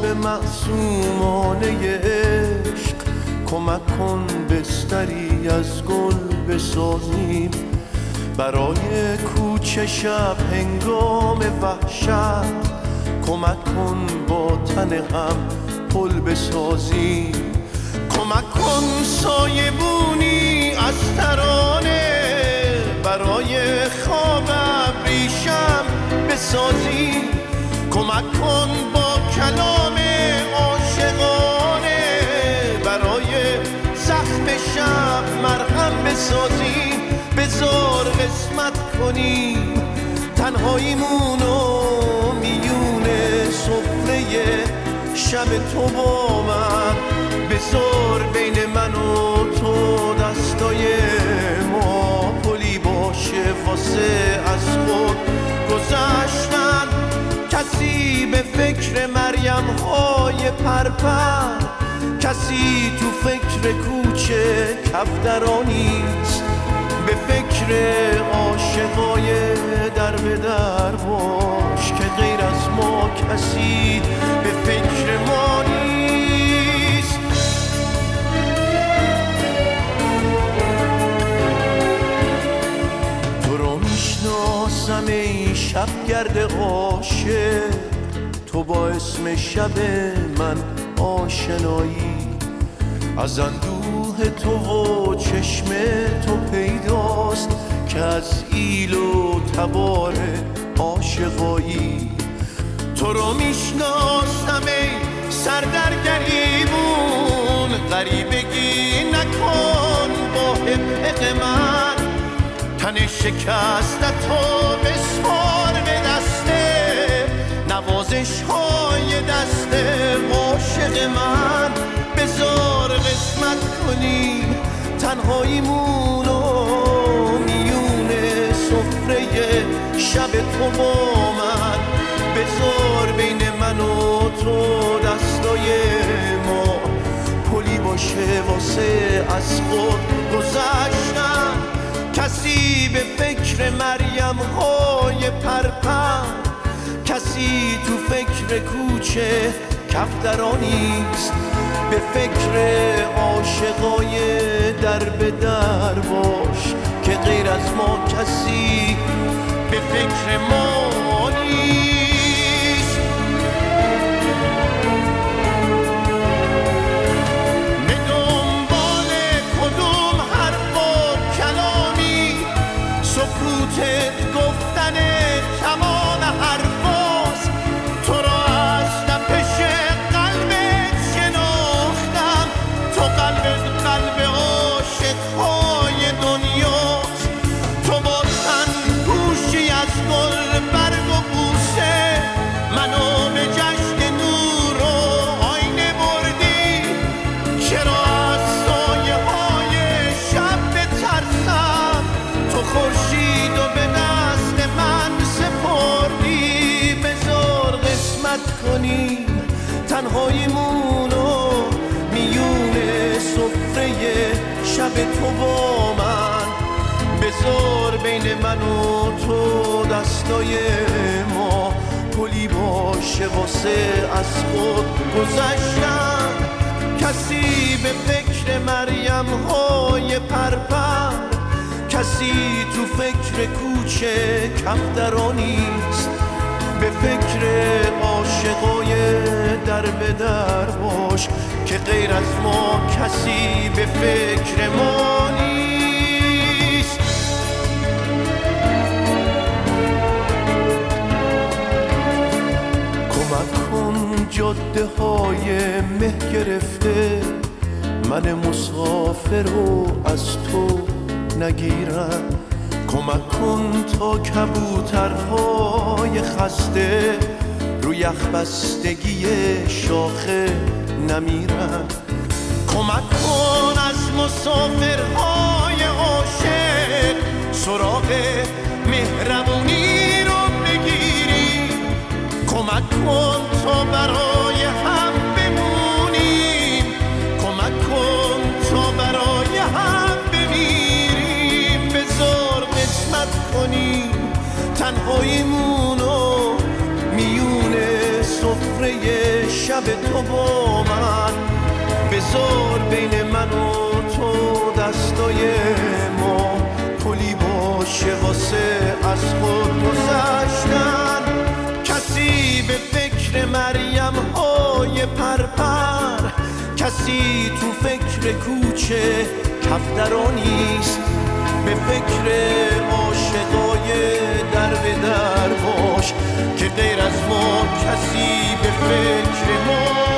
معصومانه عشق، کمک کن بستری از گل بسازیم برای کوچه شب هنگام وحشت. کمک کن با تن هم پل بسازیم، کمک کن سایبونی از ترانه برای خواب ابریشم بسازیم. کمک کن با کلام عاشقانه برای زخم شب مرهم بسازیم. بذار قسمت کنیم تنهاییمونو میون سفره شب تو با من. بذار بین من و تو دستای ما پلی باشه واسه از خود گذشتن. کسی به فکر مریم های پرپر، کسی تو فکر کوچه کفترانیست. به فکر عاشقای در به در باش که غیر از ما کسی به فکر ما نیست. تو رو میشناسم ای شبگرد عاشق، تو با اسم شب من آشنایی. از اندوه تو و چشم تو پیداست که از ایل و تبار عاشقایی. تو رو میشناسم ای سردرگریبون، غریبگی نکن با حق من. تن شکستتو بسپار به دسته نوازش های دست عاشق من. بذار قسمت کنیم تنهاییمونو میون سفره شب تو با من. بذار بین من و تو دستای ما پلی باشه واسه از خود گذشتن. کسی به فکر مریم های پرپر، کسی تو فکر کوچه کفترانیست. به فکر عاشقای در به در باش که غیر از ما کسی به فکر ما نیست. به دنبال کدوم حرف و کلامی، سکوتت گفتن تمام حرفاست. تو را از تپش قلبت شناختم، تو قلبت قلب عاشقهای دنیاست. تو با تن پوشی از گل برگ و بوسه منو به جشن نور و آینه بردی. چرا از سایه های شب بترسم، تو خورشید و به دست من سپردی. بذار قسمت کنیم تنهاییمونو میون سفره شب تو با من. بذار بین من و تو دستای ما پلی باشه واسه از خود گذشتن. کسی به فکر مریم های پرپر، کسی تو فکر کوچه کفترانیست. به فکر عاشقای در به در باش که غیر از ما کسی به فکر ما نیست. کمک کن جاده های مه گرفته من مسافر رو از تو نگیرم. کمک کن تا کبوترهای خسته روی یخ بستگی شاخه نمیرن. کمک کن از مسافرهای عاشق سراغ مهربونی رو بگیری. کمک کن تا برای هم بمونیم، کمک کن تا برای هم بمیریم. بذار قسمت کنیم تنهاییمونو میون سفره شب شب تو با من، بذار بین من و تو دستای ما پلی باشه واسه از خود گذشتن. کسی به فکر مریم های پرپر، کسی تو فکر کوچه کفترا نیست، به فکر عاشقای در به در باش که غیر از ما کسی به فکر ما